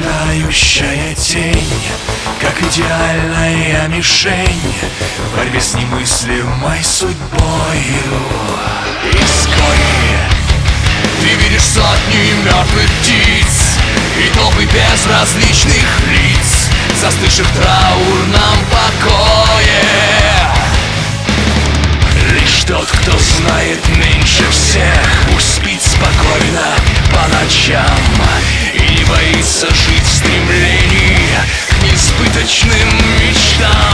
Тающая тень, как идеальная мишень в борьбе с немыслимой судьбою. И вскоре ты видишь сотни мертвых птиц и толпы безразличных лиц, застывших в траурном покое. Лишь тот, кто знает меньше всех, пусть спит спокойно по ночам и не боится жить в стремлении к несбыточным мечтам.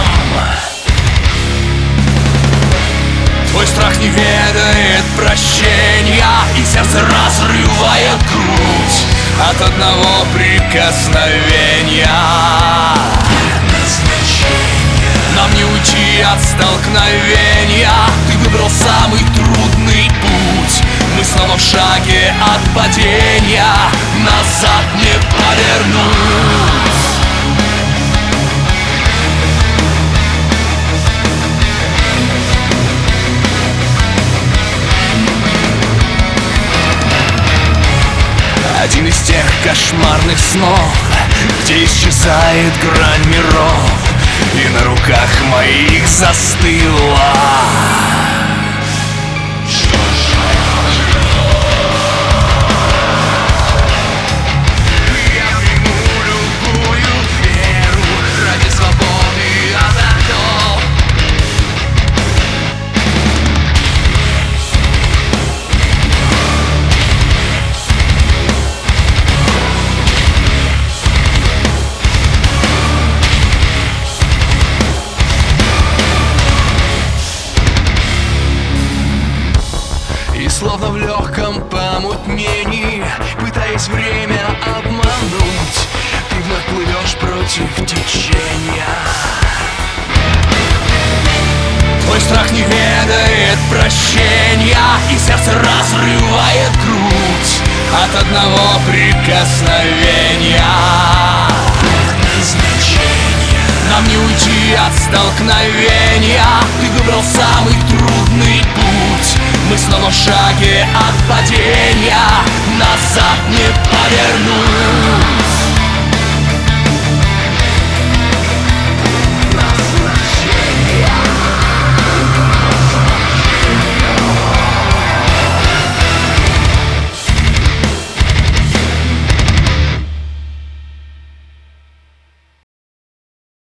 Твой страх не ведает прощения, и сердце разрывает грудь от одного прикосновения. Нам не уйти от столкновения, ты выбрал самый трудный путь. Мы снова в шаге от падения, назад не повернуть. Один из тех кошмарных снов, где исчезает грань миров, и на руках моих застыла. Я приму любую веру ради свободы от оков. И словно в легком помутнении, пытаясь время обмануть, ты вновь плывешь против течения. Твой страх не ведает прощения, и сердце разрывает грудь от одного прикосновения. Нам не уйти от столкновения, ты выбрал самый трудный путь. Мы снова в шаге от падения, назад не